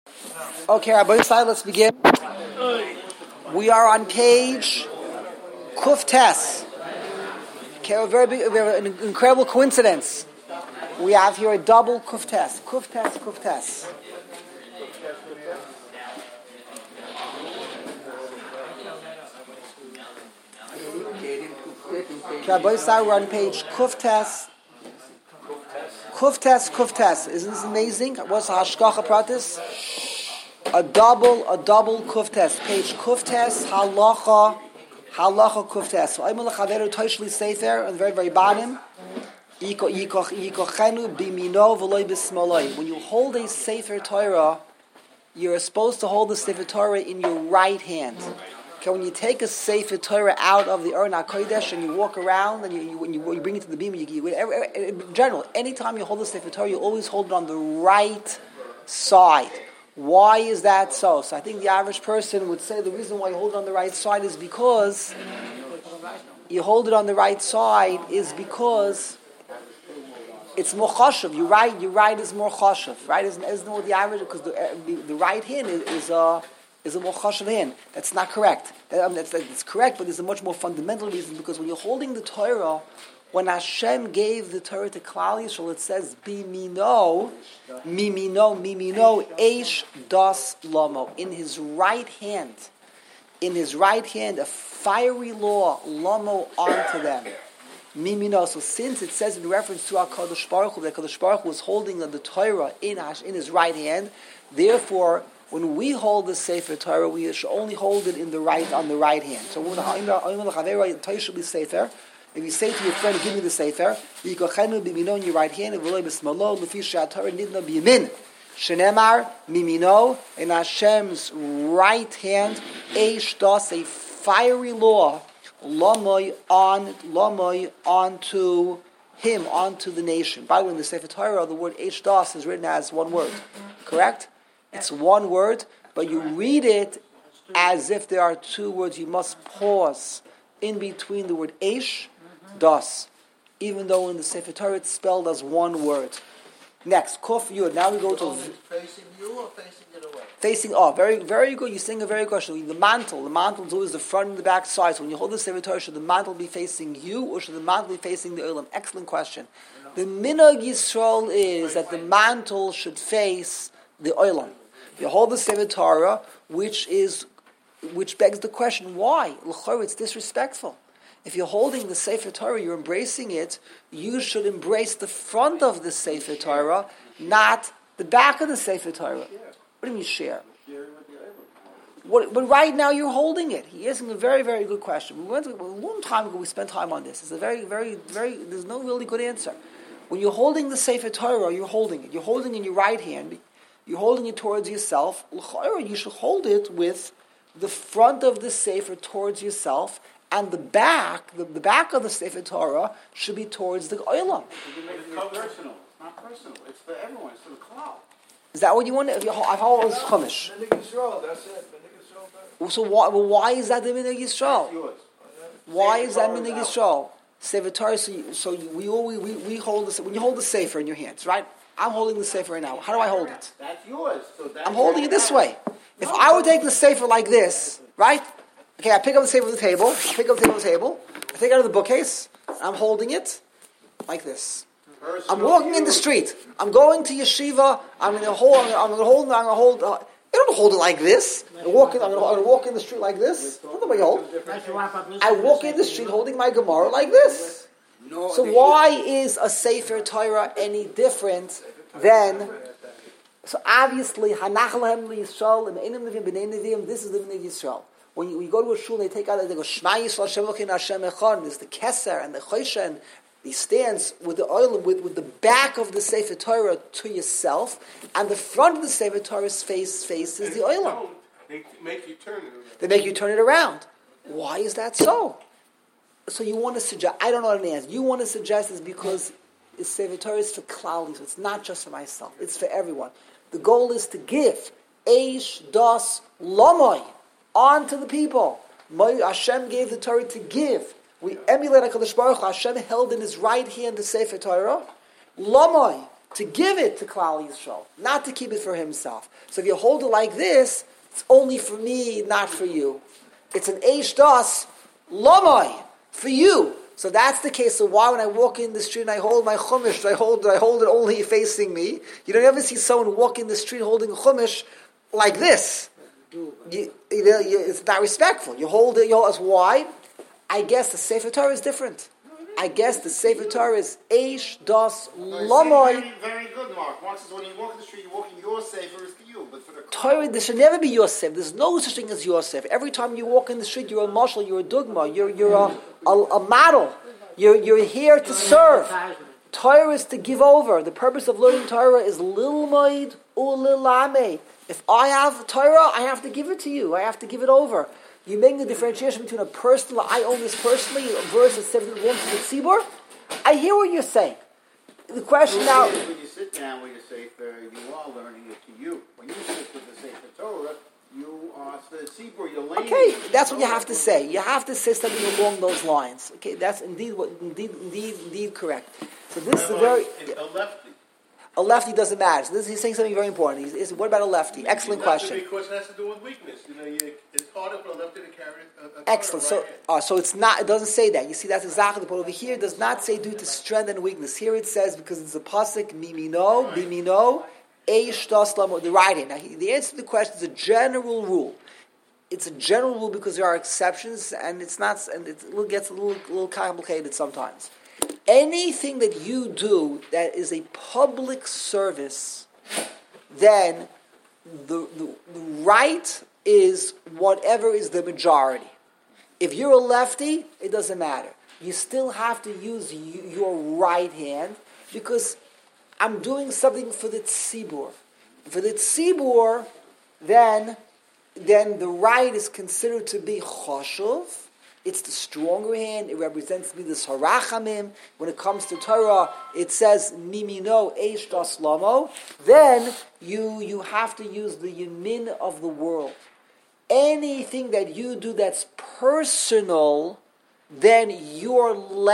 Okay, Rabbi Yisrael, let's begin. We are on page Kuf Tes. Okay, we have an incredible coincidence. We have here a double Kuf Tes. Kuf Tes, Kuf Tes. Okay, Rabbi Yisrael, we're on page Kuf Tes. Kuf Tes, Kuf Tes. Isn't this amazing? What's the Hashgacha Pratis? A double Kuf Tes. Page Kuf Tes, Halacha Kuf Tes. So I'm going to chaveru toishli sefer on the very, very bottom. Yikochenu bimino v'loi b'smoloi. When you hold a sefer Torah, you're supposed to hold the sefer Torah in your right hand. Okay, when you take a sefer Torah out of the Aron HaKodesh and you walk around and you bring it to the beam, in general, anytime you hold the sefer Torah, you always hold it on the right side. Why is that so? So I think the average person would say the reason why you hold it on the right side is because you hold it on the right side is because it's more chashuv. Your right is more chashuv. Right isn't what the average, because the right hand is a more chashuv hand. That's not correct. That's correct, but there's a much more fundamental reason, because when you're holding the Torah, when Hashem gave the Torah to Klal Yisrael, it says, Bimino, Eish Das Lamo. In his right hand, a fiery law, Lamo, onto them. Mimino. So since it says in reference to HaKadosh Baruch Hu, that HaKadosh Baruch Hu was holding the Torah in his right hand, therefore, when we hold the Sefer Torah, we should only hold it on the right hand. So if you say to your friend, give me the Sefer, Yikochenu b'mino in your right hand, and v'loi b'smalo, l'fi she'atorah nidna b'yamin. Shenemar, mimino, in Hashem's right hand, eish das, a fiery law, lamoi onto him, onto the nation. By the way, in the Sefer Torah, the word eish das is written as one word. Correct? It's one word, but you read it as if there are two words. You must pause in between the word eish, das, even though in the Sefer Torah it's spelled as one word. Next, Kuf Yud. Now we go to facing you or facing it away? Facing. Very, very good. You sing a very good question. The mantle is always the front and the back side. So when you hold the Sefer Torah, should the mantle be facing you or should the mantle be facing the Olam? Excellent question. The Minhag Yisrael is that the mantle should face the Olam. You hold the Sefer Torah, which begs the question, why? L'chorah, it's disrespectful. If you're holding the Sefer Torah, you're embracing it, you should embrace the front of the Sefer Torah, not the back of the Sefer Torah. What do you mean share? But right now you're holding it. He asking a very, very good question. A long time ago we spent time on this. It's a very, very, very, there's no really good answer. When you're holding the Sefer Torah, you're holding it. You're holding it in your right hand. You're holding it towards yourself. L'chorah, you should hold it with the front of the Sefer towards yourself, and the back of the Sefer Torah should be towards the Olam. It's not personal. It's for everyone. It's for the cloud. Is that what you want? I've always Chumash. That's it. So why is that the Minhag Yisrael? Why is that Minhag Yisrael? Sefer Torah. So we hold the, when you hold the Sefer in your hands, right? I'm holding the Sefer right now. How do I hold it? That's yours. I'm holding it this way. If I would take the Sefer like this, right? Okay, I pick up the Sefer from the table. I take it out of the bookcase. I'm holding it like this. I'm walking in the street. I'm going to yeshiva. I'm going to hold. You don't hold it like this. I'm going to walk in the street like this. That's not what you hold. I walk in the street holding my Gemara like this. So why is a Sefer Torah any different than? So obviously, Hanach Lahem Yisrael, this is the Minhag Yisrael. When you go to a shul, they take out, they go Shema Yisrael Hashem Elokeinu Hashem Echad. There's the Keser and the Choshen, and he stands with the oil with the back of the Sefer Torah to yourself, and the front of the Sefer Torah's faces the oil. They make you turn it. They make you turn it around. Why is that so? So you want to suggest? I don't know what an answer. You want to suggest is because the Sefer Torah is for Klal, so it's not just for myself. It's for everyone. The goal is to give Eish Das Lamoy on to the people. Hashem gave the Torah to give. We emulate HaKadosh Baruch Hu. Hashem held in his right hand the Sefer Torah. Lamoy, to give it to Klal Yisrael, not to keep it for himself. So if you hold it like this, it's only for me, not for you. It's an Eish Das Lomai, for you. So that's the case. So why when I walk in the street and I hold my chumash, do I hold it only facing me? You don't ever see someone walk in the street holding a chumash like this. It's not respectful. You hold it as wide. I guess the Sefer Torah is different. I guess the Sefer Torah is Eish Das Lomai. Very, very good, Mark. Mark says when you walk in the street, you're walking your Sefer is to you, but for the Torah, there should never be Yosef. There's no such thing as Yosef. Every time you walk in the street, you're a mashal, you're a dugma, you're a model. You're here to serve. Torah is to give over. The purpose of learning Torah is lilmaid ulilame. If I have Torah, I have to give it to you. I have to give it over. You make the differentiation between a personal, I own this personally, versus something that belongs to the tzibur. I hear what you're saying. The question now... When you sit down with your Sefer, you are learning it to you. When you sit with the Sefer Torah, you are the tzibur, you're laying. Okay, that's what you have to say. You have to say something along those lines. Okay, that's indeed correct. So this is a very... A lefty doesn't matter. So he's saying something very important. What about a lefty? Excellent question. Because it has to do with weakness. It's harder for a lefty to carry a excellent. So it's not. It doesn't say that. You see, that's exactly the point over here. It does not say due to strength and weakness. Here it says because it's a pasuk mimino, eish das lamo, the right hand. Now, the answer to the question is a general rule. It's a general rule because there are exceptions, and it's not. And it gets a little complicated sometimes. Anything that you do that is a public service, then the right is whatever is the majority. If you're a lefty, it doesn't matter. You still have to use your right hand because I'm doing something for the tzibur. For the tzibur, then the right is considered to be choshuv. It's the stronger hand. It represents me the sarachamim. When it comes to Torah, it says mimino eish das lamo. Then you have to use the yamin of the world. Anything that you do that's personal, then if you're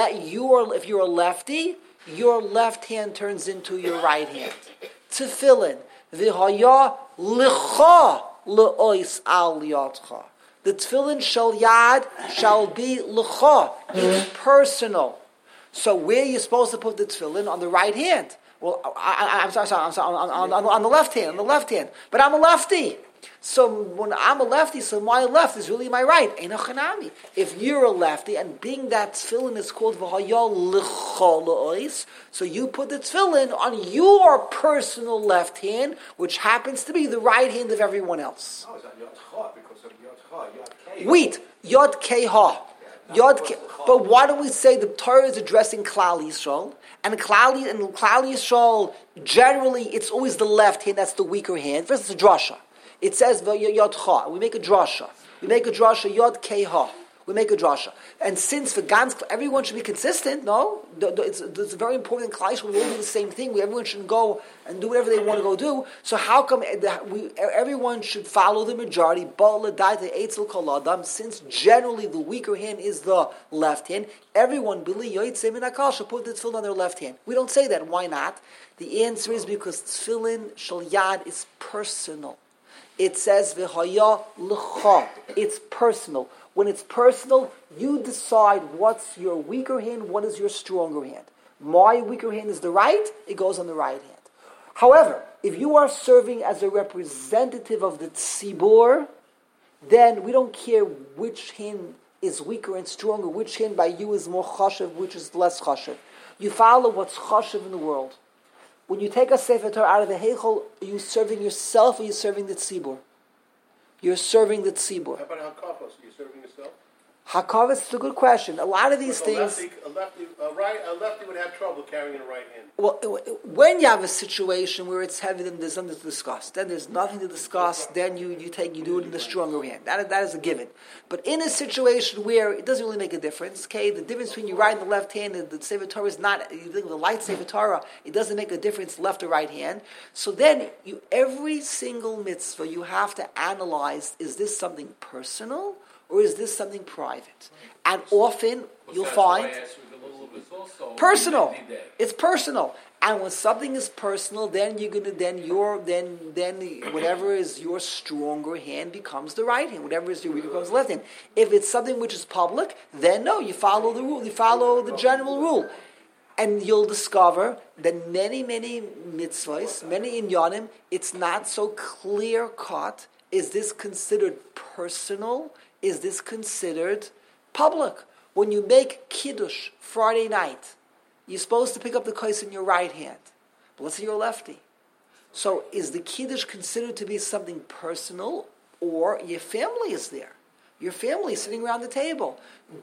a lefty, your left hand turns into your right hand. Tefillin v'haya licha leois al yadcha. The tefillin shel yad shall be l'cha. It's personal. So where are you supposed to put the tefillin? On the right hand. Well, I'm sorry, on the left hand. On the left hand. But I'm a lefty. So when I'm a lefty, so my left is really my right. Einochanami. If you're a lefty, and being that tefillin is called v'haya l'cha le'ois, so you put the tefillin on your personal left hand, which happens to be the right hand of everyone else. Oh, is that Yod because of Yod K? Wait, Yod K Ha. But why don't we say the Torah is addressing Klal Yisrael, and Klal Yisrael, generally, it's always the left hand, that's the weaker hand. First, it's a drasha. It says Yod Ha. We make a drasha. Yod K Ha. We make a drasha. And since for Gans, everyone should be consistent, no? It's very important in Klal Yisrael, we all do the same thing. Everyone should go and do whatever they want to go do. So how come everyone should follow the majority, since generally the weaker hand is the left hand, everyone, should put the tefillin on their left hand. We don't say that. Why not? The answer is because tefillin shel yad is personal. It says v'haya l'cha. It's personal. When it's personal, you decide what's your weaker hand, what is your stronger hand. My weaker hand is the right, it goes on the right hand. However, if you are serving as a representative of the tzibur, then we don't care which hand is weaker and stronger, which hand by you is more chashiv, which is less chashiv. You follow what's chashiv in the world. When you take a Sefer Torah out of the Heichel, are you serving yourself or are you serving the tzibur? You're serving the tzibur. How about Hakavos? Are you serving yourself? Hakavos is a good question. A lot of these things... A lefty would have trouble carrying a right hand. Well, when you have a situation where it's heavy, then there's nothing to discuss. Then there's nothing to discuss. Then you do it in the stronger hand. That is a given. But in a situation where it doesn't really make a difference, okay, the difference between your right and the left hand, and the Sefer Torah is not, you think of the light Sefer Torah, it doesn't make a difference left or right hand. So then every single mitzvah you have to analyze, is this something personal or is this something private? And often you'll find... but it's also personal. Identity Day. It's personal. And when something is personal, then you're gonna then whatever is your stronger hand becomes the right hand. Whatever is your weaker becomes the left hand. If it's something which is public, then no, you follow the rule. You follow the general rule. And you'll discover that many mitzvahs, many inyanim, it's not so clear cut. Is this considered personal? Is this considered public? When you make kiddush Friday night, you're supposed to pick up the kos in your right hand. But let's say you're a lefty. So is the kiddush considered to be something personal, or your family is there? Your family is sitting around the table.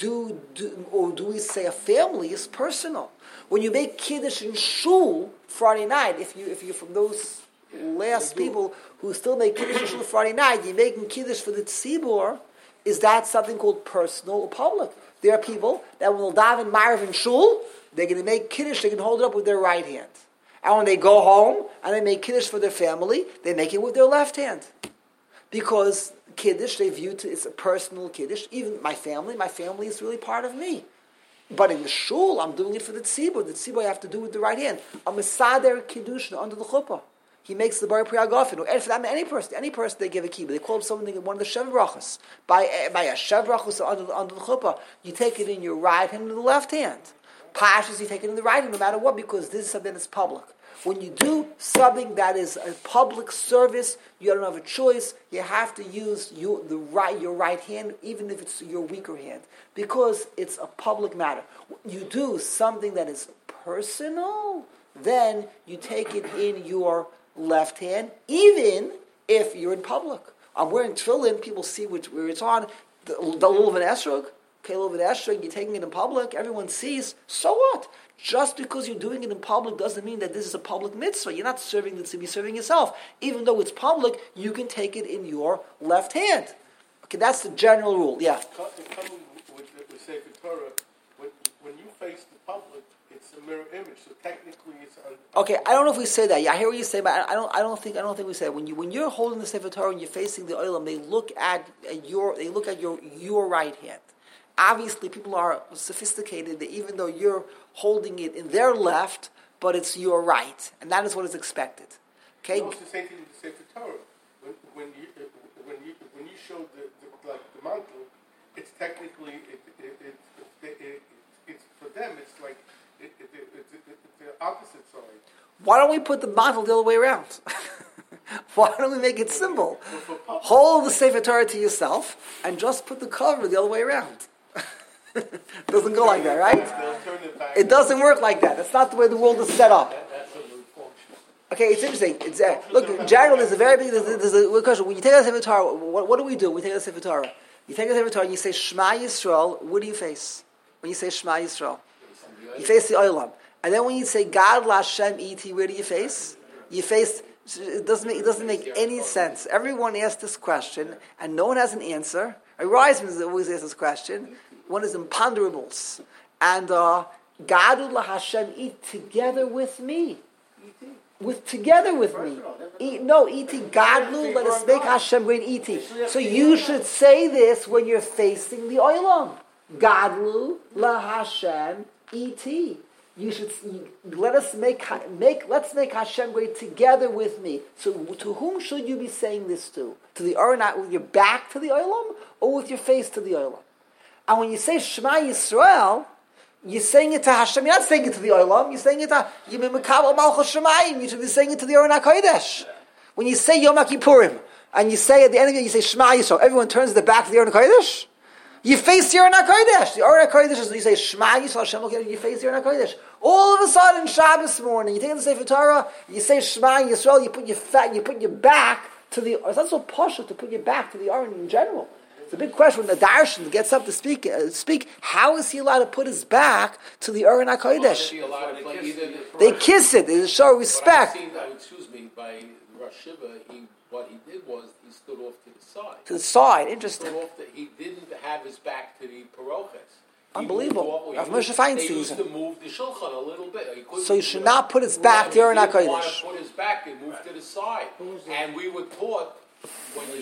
Or do we say a family is personal? When you make kiddush in shul Friday night, if you're from those last people who still make kiddush in shul Friday night, you're making kiddush for the tzibur. Is that something called personal or public? There are people that when they'll daven ma'ariv in shul, they're going to make kiddush. They can hold it up with their right hand, and when they go home and they make kiddush for their family, they make it with their left hand, because kiddush they view it's a personal kiddush. Even my family is really part of me. But in the shul, I'm doing it for the tzibur. The tzibur I have to do with the right hand. A mesader kiddush under the chuppah. He makes the bar priyagofen. Or for that, any person they give a kibbutz. They call him something one of the shev brachos. By a shev brachos under the chuppah, you take it in your right hand and the left hand. Pashas, you take it in the right hand, no matter what, because this is something that's public. When you do something that is a public service, you don't have a choice. You have to use your right hand, even if it's your weaker hand, because it's a public matter. You do something that is personal, then you take it in your left hand, even if you're in public. I'm wearing tefillin, people see where it's on. The lulav and esrog, lulav and esrog, you're taking it in public, everyone sees, so what? Just because you're doing it in public doesn't mean that this is a public mitzvah. You're not serving it to be serving yourself. Even though it's public, you can take it in your left hand. Okay, that's the general rule. Yeah. Coming with Sefer Torah, when you face the public, it's a mirror image. So technically, it's okay. I don't know if we say that. Yeah, I hear what you say, but I don't think we say that. When you're holding the Sefer Torah and you're facing the olam, they look at your right hand. Obviously, people are sophisticated that even though you're holding it in their left, but it's your right, and that is what is expected. Okay. No, it's the same thing with the Sefer Torah. When you show the mantle, it's technically it's for them. It's like it's the opposite side. Why don't we put the mantle the other way around? Why don't we make it simple? Hold the Sefer Torah to yourself and just put the cover the other way around. Doesn't go like that, right? It doesn't work like that. That's not the way the world is set up. Okay, it's interesting. Look, in general, there's a very big question. When you take a Sefer Torah, what do we do? We take a Sefer Torah. You take a Sefer Torah and you say Shema Yisrael. What do you face when you say Shema Yisrael? You face the Olam. And then when you say God Lashem Iti, where do you face? You face. It doesn't make any sense. Everyone asks this question, and no one has an answer. Reisman always asks this question. One is imponderables. And Gadu LaHashem, eat together with me. Together with me. Iti Gadlu, let us make Hashem great Iti. So you should say this when you're facing the Olam. Gadlu LaHashem Iti. You should let's make Hashem great together with me. So to whom should you be saying this to? To the Aron, with your back to the Olam, or with your face to the Olam? And when you say Shema Yisrael, you're saying it to Hashem. You're not saying it to the Olam. You're saying it to Yimim Malchus Shemayim. You should be saying it to the Aron HaKodesh. When you say Yom Kippurim, and you say at the end of it, you say Shema Yisrael, everyone turns their back to the Aron HaKodesh. You face the Aron HaKodesh. The Aron HaKodesh is when you say Shema Yisrael, Hashem HaKodesh, you face the Aron HaKodesh. All of a sudden, Shabbos morning, you take the Sefer Torah, you say Shema Yisrael, you put your back to the. It's not so posh to put your back to the Aron in general. It's a big question when the Darshan gets up to speak. How is he allowed to put his back to the Aron HaKodesh? They kiss it. They show respect. By Rosh Shiva, what he did was he stood off to the side. To the side, interesting. He didn't have his back to the paroches. Unbelievable. They used to move the shulchan a little bit. So you should not put his back to Aron HaKodesh. He didn't want to put his back and move to the side. And we were taught when you're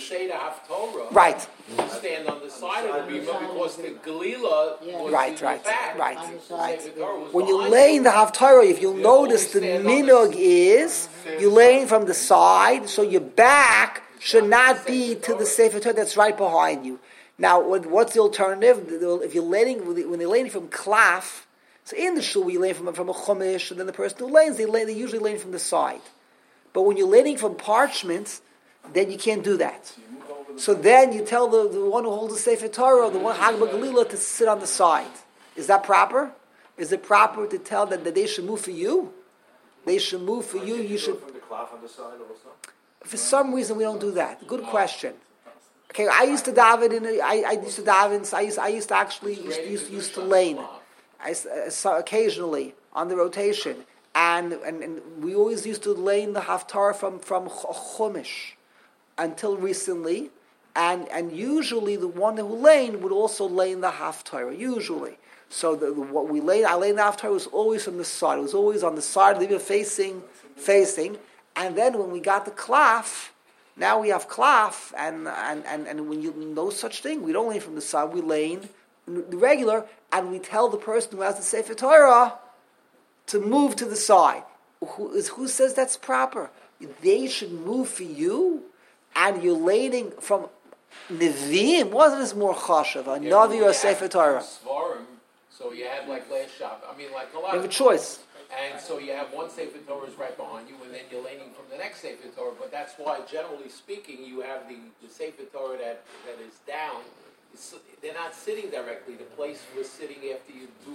say the Haftorah, Right. you stand on the side of the bima because the Galila was Right, in your right, back. right, The right. Sefer Torah was When you behind lay in the Haftarah, if you'll notice, the always stand on minog the- is you laying from the side, so your back should not be to the Sefer Torah that's right behind you. Now, what's the alternative? If you're laying, when they're laying from klaf, so in the shul we lay from a chumash, and then the person who lays, they usually lay from the side. But when you're laying from parchment, then you can't do that. So then you tell the one who holds the Sefer Torah, the one Hagba Galila, to sit on the side. Is that proper? Is it proper to tell that they should move for you? They should move for you. You should. From the cloth on the side also. For some reason, we don't do that. Good question. Okay, I used to daven in. I used to daven. So I used to actually used to lane. I saw occasionally on the rotation, and we always used to lane the haftarah from chumash until recently, and usually the one who lane would also lane the haftarah. Usually, so what we lane, I lane the haftarah was always from the side. It was always on the side of the facing, and then when we got the klaf. Now we have klaf, and when you know such thing, we don't lane from the side, we lane the regular, and we tell the person who has the Sefer Torah to move to the side. Who says that's proper? They should move for you, and you're laning from Nevi'im. Wasn't this more chashav? A Navi or a Sefer Torah? Svarim, so you had like last shop. I mean, like a lot. You have a choice. And so you have one Sefer Torah is right behind you, and then you're leaning from the next Sefer Torah. But that's why, generally speaking, you have the Sefer Torah that is down. They're not sitting directly. The place we're sitting after you do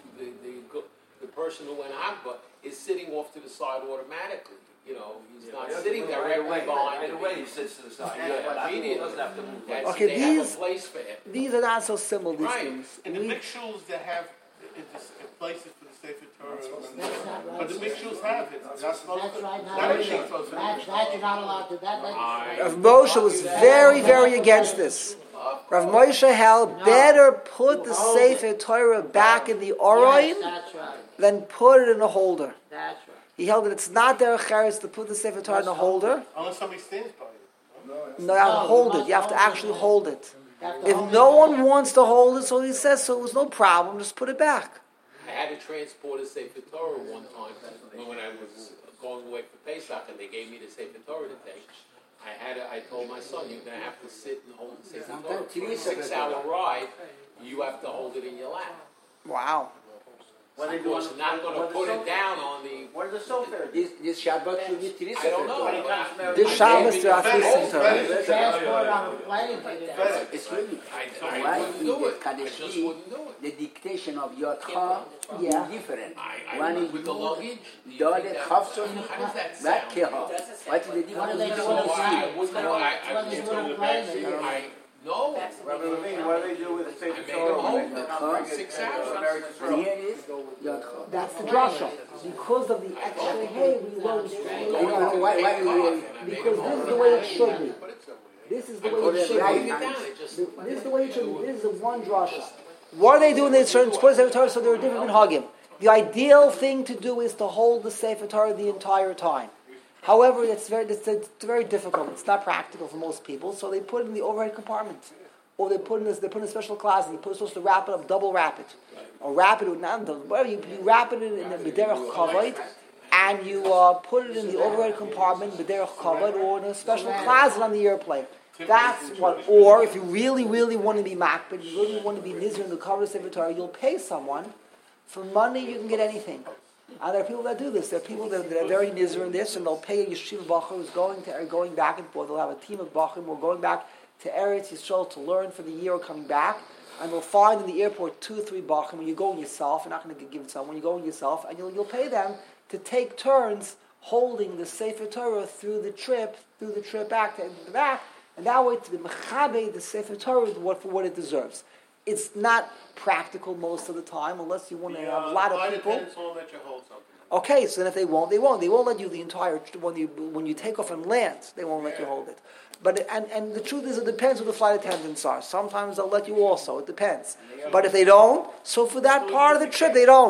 the person who went Hagba is sitting off to the side automatically. You know, he's not sitting directly behind Right you. away, he sits to the side. Yeah, immediately. Doesn't have to move. Okay, They have these- a place for him. These are not so simple, these Right. things. In the big shuls that have places for the Sefer Torah, That's not right. but the big shuls have it. Not supposed That's to. right. Not Now, everything's supposed to. that you're not allowed to. Rav Moshe was very, very against this. Rav Moshe held better put the Sefer Torah back in the Yes, Oroim that's right. than put it in a holder. That's right. He held that it's not derech cheres to put the Sefer Torah in a holder. Unless somebody stands by it. No, you have to hold it. You have to actually hold it. If no one wants to hold it, so he says, so it was no problem, just put it back. I had to transport a Sefer Torah one time when I was going away for Pesach, and they gave me the Sefer Torah to take. I told my son, you're going to have to sit and hold the Sefer Torah for a 6-hour ride. You have to hold it in your lap. Wow. What they Of do course, on- not going to what put the it sofa- down on the. What is the sofa? This Shabbat should be three I don't know. When he comes but This I Shabbos gave there are me three the Sefer Torah. Transport on a plane. Excuse me. I Why wouldn't in do the it. I just Kadeshi, wouldn't do it. the dictation of Yotcha Yeah. is different. I One is with the luggage. do you the think other that- Chafson, How does that that sound? Keha. What is the What do difference? they do So on the I wouldn't know. What they do on a plane? No. Rabbi Levine, what do they do with the I Sefer made Torah? him hold when they it come for bring it 6 to hours. American And Israel? here is Yotcha. That's the drasha. Because of the extra hay, we learn. Why you Because this is the way it should be. This is the way it Put it should right. be. Down, it just- This is the way it should be. This is the one drasha. What are they doing? They certain sports Sefer Torah, so they're different minhagim. The ideal thing to do is to hold the Sefer Torah the entire time. However, it's very difficult. It's not practical for most people, so they put it in the overhead compartment, or they put in a special closet. You're supposed to wrap it up, double wrap it, or wrap it with whatever. You wrap it in the b'derech kavod, and you put it in the overhead compartment b'derech kavod, or in a special closet on the airplane. That's what. Or if you really, really want to be makbid, you really want to be nizr in the cover of Sefer Torah, you'll pay someone. For money, you can get anything. And there are people that do this. There are people that are very nizr in this, and they'll pay a yeshiva bacher who's going back and forth. They'll have a team of bachrim who are going back to Eretz Yisrael to learn for the year or coming back, and they'll find in the airport 2 or 3 bachrim. When you're going yourself, you're not going to give it to someone. You're going yourself, and you'll pay them to take turns holding the Sefer Torah through the trip back to the back, and that way to be mechabe the Sefer Torah for what it deserves. It's not practical most of the time, unless you want to have a lot of people. Attendants won't let you hold something. Okay, so then if they won't. They won't let you the entire when you take off and land. They won't let you hold it. But and the truth is, it depends who the flight attendants are. Sometimes they'll let you also. It depends. But if they don't, so for that part of the trip they don't.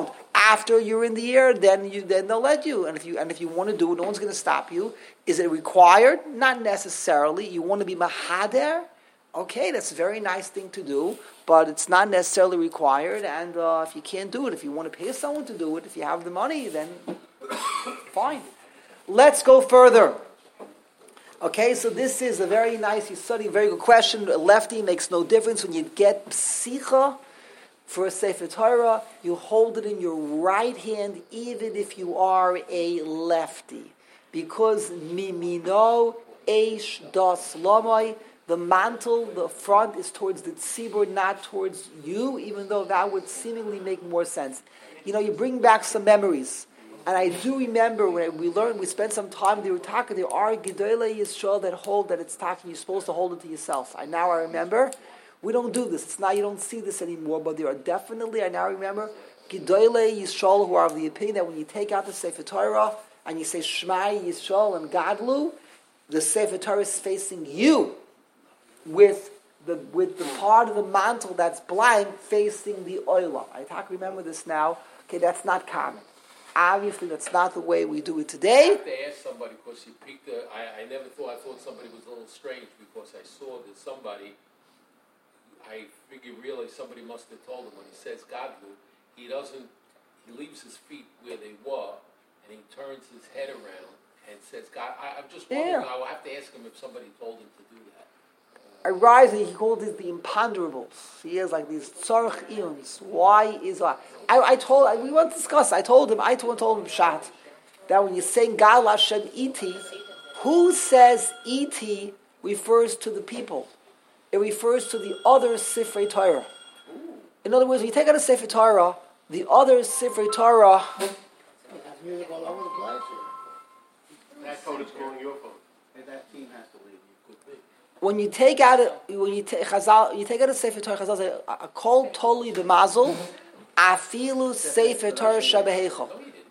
after you're in the air, then they'll let you. And if you want to do it, no one's going to stop you. Is it required? Not necessarily. You want to be mahader? Okay, that's a very nice thing to do, but it's not necessarily required. And if you can't do it, if you want to pay someone to do it, if you have the money, then fine. Let's go further. Okay, so this is a very nice, you study, very good question. A lefty makes no difference. When you get psicha for a Sefer Torah, you hold it in your right hand, even if you are a lefty. Because mimino eish das lamai, the mantle, the front is towards the tzibur, not towards you, even though that would seemingly make more sense. You know, you bring back some memories. And I do remember when we spent some time, there are Gedolei Yisrael that hold that it's talking, you're supposed to hold it to yourself. I remember, we don't do this. It's not, you don't see this anymore, but there are definitely, I now remember, Gedolei Yisrael who are of the opinion that when you take out the Sefer Torah and you say Shema Yisrael and Gadlu, the Sefer Torah is facing you with the part of the mantle that's blind facing the oilah. I remember this now. Okay, that's not common. Obviously, that's not the way we do it today. I have to ask somebody because he picked I thought somebody was a little strange because I saw that somebody, I realized somebody must have told him when he says Gadlu, he leaves his feet where they were and he turns his head around and says God. I'm just wondering, I will have to ask him if somebody told him to do that. Arising, he called it the imponderables. He has like these tzarech eons. Why is that? We want to discuss. I told him Pshat, that when you're saying Gal Hashem Iti, who says Iti refers to the people? It refers to the other Sifrei Torah. In other words, when you take out a Sefer Torah, the other Sifrei Torah. Music all over the place. That phone is calling your phone. And that team has to leave. You could be. When you take out a Sefer Torah, Chazal say, a kol toli b'mazel, afilu Sefer Torah shabeheichel.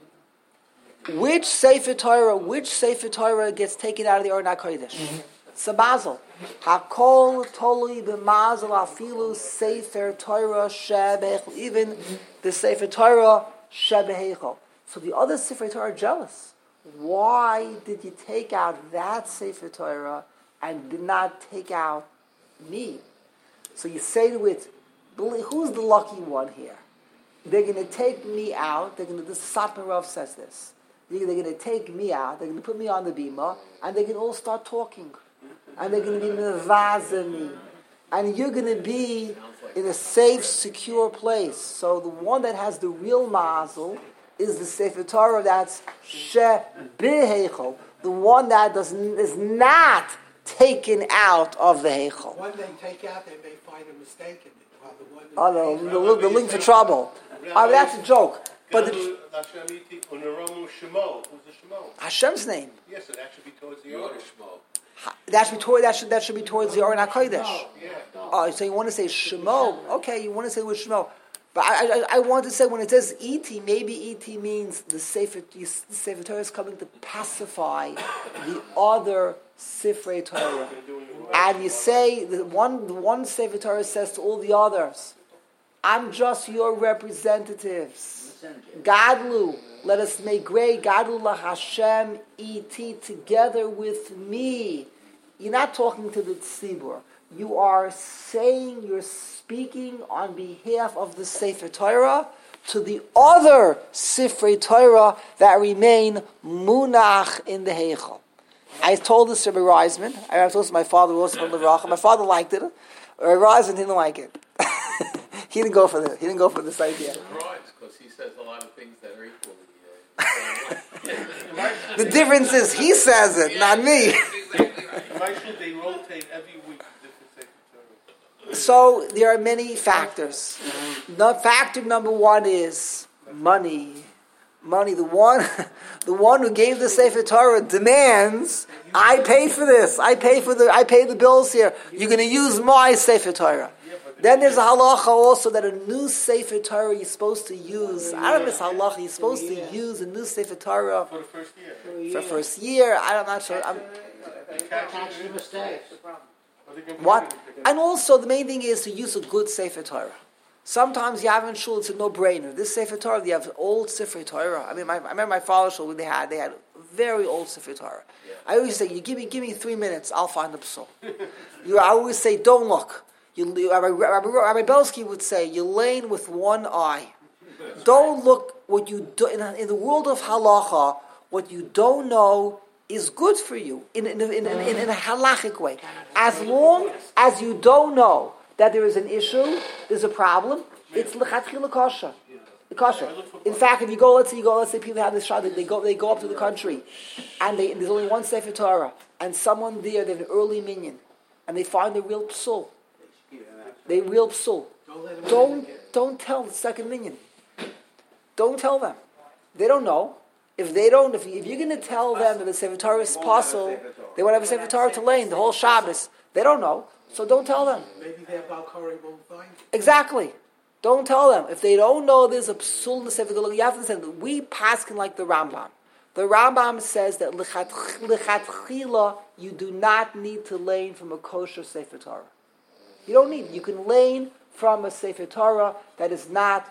Which Sefer Torah gets taken out of the Aron HaKodesh? It's a mazel. Hakol toli b'mazel, afilu Sefer Torah shabeheichel. Even the Sefer Torah shabeheichel. So the other Sefer Torah are jealous. Why did you take out that Sefer Torah and did not take out me? So you say to it, who's the lucky one here? They're going to take me out. The Satmarov says this. They're going to take me out. They're going to put me on the bima, and they can all start talking, and they're going to be mevazeh me, and you're going to be in a safe, secure place. So the one that has the real mazel is the Sefer Torah that's shebeheichel, the one that is not taken out of the heichel. One they take out, they may find a mistake in it. While the one Oh no, the link for trouble. That's a joke. But Hashem's name. Yes, so that should be towards the You're order. Shmo. That should be towards the Aron HaKodesh. Yeah. Oh, so you want to say Shemo? Okay, you want to say with Shemo. But I want to say when it says E.T., maybe E.T. means the Sefer Torah is coming to pacify the other Sifrei Torah. And you say, the one Sefer Torah says to all the others, I'm just your representatives. Gadlu, let us make great. Gadlu la Hashem E.T. together with me. You're not talking to the Tzibur. You are saying, you're speaking on behalf of the Sefer Torah to the other Sifrei Torah that remain munach in the Heichel. I told this to Rabbi Reisman. I told this to my father, my father liked it. Rabbi Reisman didn't like it. He didn't go for this. He didn't go for this idea. Surprised, because he says a lot of things that are equally. The difference is he says it, not me. Why should they rotate every week? So there are many factors. Factor number one is money. Money. The one who gave the Sefer Torah demands, I pay for this. I pay the bills here. You're going to use my Sefer Torah. Then there's a halacha also that a new Sefer Torah you're supposed to use. I don't know if it's halacha. You're supposed to use a new Sefer Torah For the first year. for first year. I'm not sure. Catch the mistakes. What? And also the main thing is to use a good Sefer Torah. Sometimes you have in shul, it's a no-brainer. This Sefer Torah, you have old Sefer Torah. I mean, I remember my father's shul, they had very old Sefer Torah. Yeah. I always say, you give me 3 minutes, I'll find the psul. I always say, don't look. Rabbi Belsky would say, you lane with one eye. Don't look what you do. In the world of halacha, what you don't know is good for you in a halachic way. As long as you don't know that there is an issue, there's a problem, it's lechatchila kosher. Kosher. In fact, if you go, let's say people have this shot, they go up to the country, and there's only one Sefer Torah, and someone there, they have an early minyan, and they find the real psul. Don't tell the second minyan. Don't tell them. They don't know. If you're going to tell them that the Sefer Torah is possible, they won't have a Sefer Torah to lane the whole Shabbos. They don't know, so don't tell them. Maybe their Balkari won't find it. Exactly. Don't tell them. If they don't know there's a psul in the Sefer Torah, you have to say that we paskin like the Rambam. The Rambam says that lichatchila, you do not need to lane from a kosher Sefer Torah. You don't need. You can lane from a Sefer Torah that is not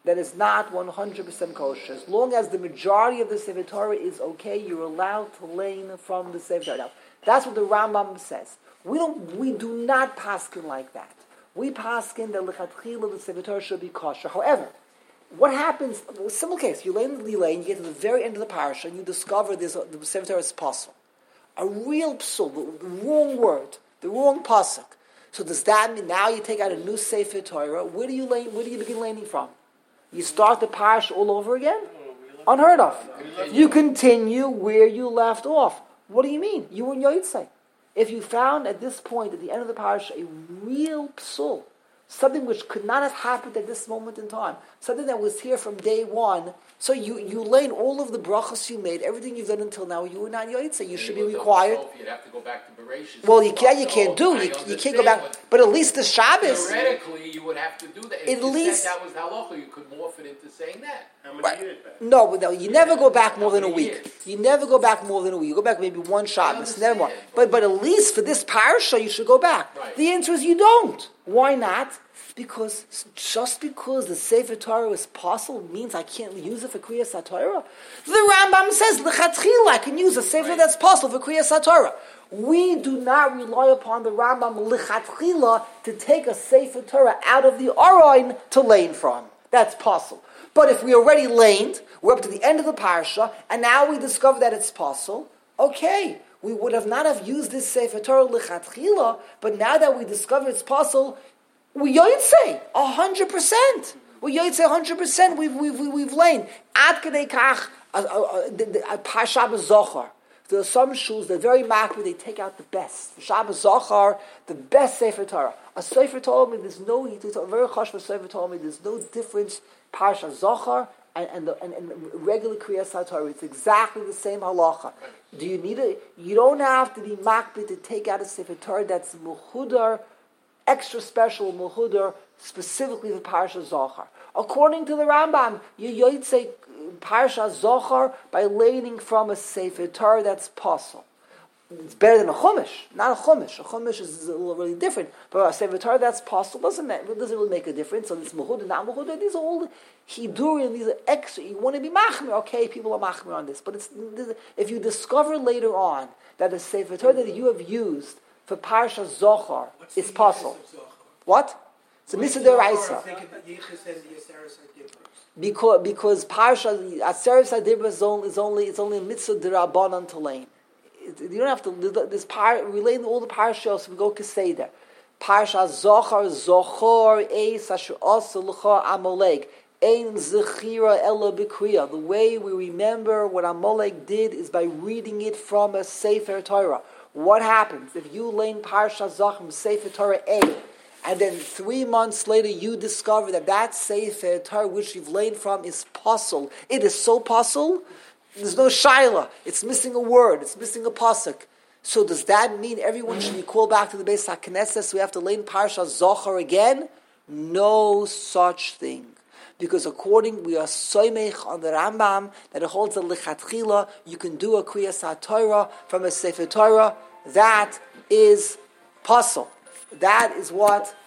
100% kosher. As long as the majority of the Sefer Torah is okay, you're allowed to lane from the Sefer Torah. Now, that's what the Rambam says. We do not paskin like that. We paskin that lechatchila the Sefer Torah should be kosher. However, what happens? A simple case: you lane, you get to the very end of the parasha, and you discover the Sefer Torah is possible. A real psul, the wrong word, the wrong pasuk. So does that mean now you take out a new Sefer Torah? Where do you begin laning from? You start the parish all over again? Unheard of. You continue where you left off. What do you mean? You were in Yotzei. If you found at this point, at the end of the parish, a real psul, something which could not have happened at this moment in time, something that was here from day one, so you lane all of the brachas you made, everything you've done until now, you were not Yotzei. You should be required. You'd have to go back to Bereshit. Well, you can't go back. But at least the Shabbos. Theoretically, you would have to do that. If at least that was halacha, you could morph it into saying that. How many years back? No, you never go back more than a week. You never go back more than a week. You go back maybe one Shabbos, never more. But at least for this parasha, you should go back. Right. The answer is you don't. Why not? Because just because the Sefer Torah is possible means I can't use it for Kriyas HaTorah. The Rambam says l'chatchila I can use a Sefer that's possible for Kriyas HaTorah. We do not rely upon the Rambam l'chatchila to take a Sefer Torah out of the Aron to lane from. That's possible. But if we already laned, we're up to the end of the parasha, and now we discover that it's possible, okay, we would have not have used this Sefer Torah l'chatchila, but now that we discover it's possible, we Yotzei 100%. We Yotzei 100%. We've lain. Ad kedei kach Shabbos Zohar. There are some shuls that are very makbid. They take out the best. Shabbos Zohar, the best Sefer Torah. A Sefer Torah, there's no. Very chosh for Sefer Torah. There's no difference. Parsha Zohar and regular Kriyas HaTorah. It's exactly the same halacha. Do you need it? You don't have to be makbid to take out a Sefer Torah that's muhudar, extra special muhudar, specifically for Parsha Zohar. According to the Rambam, you Yotzei Parsha Zohar by laning from a Sefer Torah that's possible. It's better than a Chumash, not a Chumash. A Chumash is a little really different, but a Sefer Torah that's possible doesn't really make a difference. So it's muhudar, not muhudar. These are all hidurim. These are extra. You want to be machmir, okay? People are machmir on this, but if you discover later on that the Sefer Torah that you have used for Parsha Zohar is possible. What? It's a mitzvah deraisa. Because Parsha Aseres Hadibra is only a mitzvah derabanan to lane. You don't have to. Relating all the parashas, we go Keseder. Parsha Zohar Eis Asher Asa L'cha Amalek Ein Zechira Ela B'Kriya. The way we remember what Amalek did is by reading it from a Sefer Torah. What happens if you lane Parsha Zohar from Sefer Torah A, and then 3 months later you discover that Sefer Torah which you've laid from is puzzle? It is so puzzle. There's no shaila. It's missing a word. It's missing a pasuk. So does that mean everyone should be called back to the Beis HaKnesset? So we have to lane Parsha Zohar again? No such thing. Because we are soymech on the Rambam that it holds a lichatchila. You can do a Kriyas HaTorah from a Sefer Torah. That is puzzle. That is what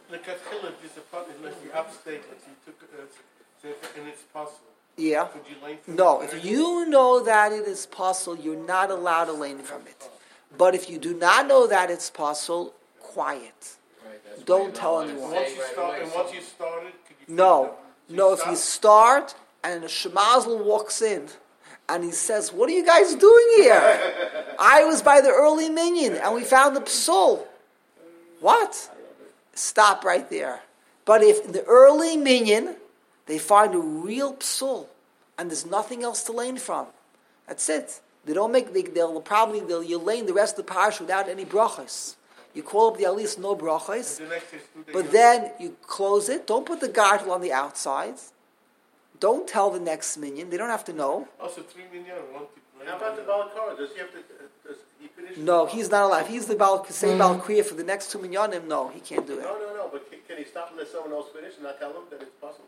L'katchila, unless you upstate, like you took and it's possible. Yeah. Could you lengthen No, it? if you know that it is possible, you're not allowed to lane from it. But if you do not know that it's possible, quiet. Right, that's why Don't you're tell not allowed to anyone. say Once you right start, away, and once you started, could you No, no. If stop? you start and the shemazel walks in and he says, "What are you guys doing here? I was by the early minyan and we found the psul." What? Stop right there. But if in the early minyan they find a real psul and there's nothing else to lane from, that's it. They don't make. You'll lane the rest of the parish without any brachos. You call up the alis, no brachos. The next is But then you close it. Don't put the gartel on the outside. Don't tell the next minion. They don't have to know. also 3 million. How about the Balakar? Does he have to? Does he finish? No, he's not allowed. If he's the same Baal Kriya for the next 2 minyanim, no, he can't do it. No. But can he stop and let someone else finish and not tell him that it's possible?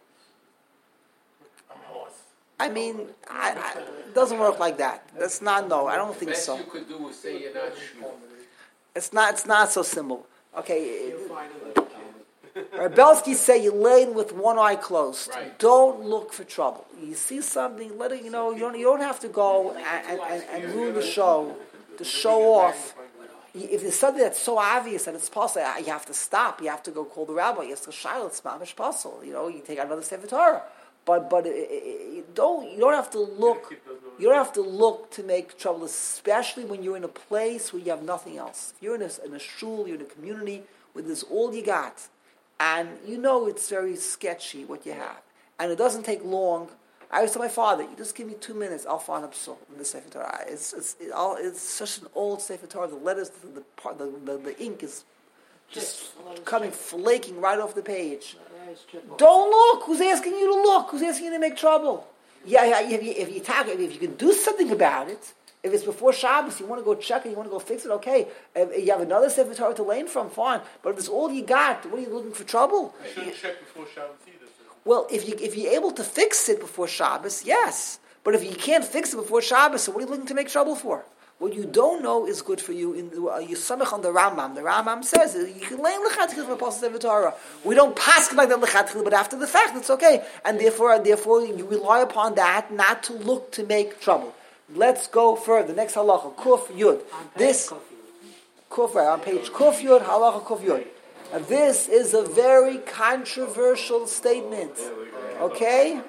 I mean, it doesn't work like that. That's not, no, I don't think best so. you could do is say you're not sure. It's not so simple. Okay, You'll find another kid. Rebelsky say you lane with one eye closed. Right. Don't look for trouble. You see something, let it. You don't have to go and ruin the show to show off. If there's something that's so obvious that it's possible, you have to stop. You have to go call the rabbi. You have to shiloh. It's mamish possible. You take out another Sefer Torah. But you don't have to look. You don't have to look to make trouble, especially when you're in a place where you have nothing else. If you're in a shul, you're in a community where there's all you got, and it's very sketchy what you have, and it doesn't take long. I always tell my father, "You just give me 2 minutes, I'll find a psul in the Sefer Torah." It's such an old Sefer Torah. The letters, the ink is just coming flaking right off the page. Don't look. Who's asking you to look? Who's asking you to make trouble? Yeah. If you can do something about it, if it's before Shabbos, you want to go check it, you want to go fix it, okay. If you have another Sefer Torah to lane from, fine. But if it's all you got, what are you looking for trouble? You shouldn't check before Shabbos either. Well, if you're able to fix it before Shabbos, yes. But if you can't fix it before Shabbos, so what are you looking to make trouble for? What you don't know is good for you. You samech on the Rambam. The Rambam says you can lay lechatchil for Apostle Sefer Torah. We don't pass like that lechatchil, but after the fact, it's okay. And therefore, you rely upon that not to look to make trouble. Let's go further. Next halacha, Kuf Yud. This Kuf right on page Kuf Yud, halacha Kuf Yud. And this is a very controversial statement. Okay?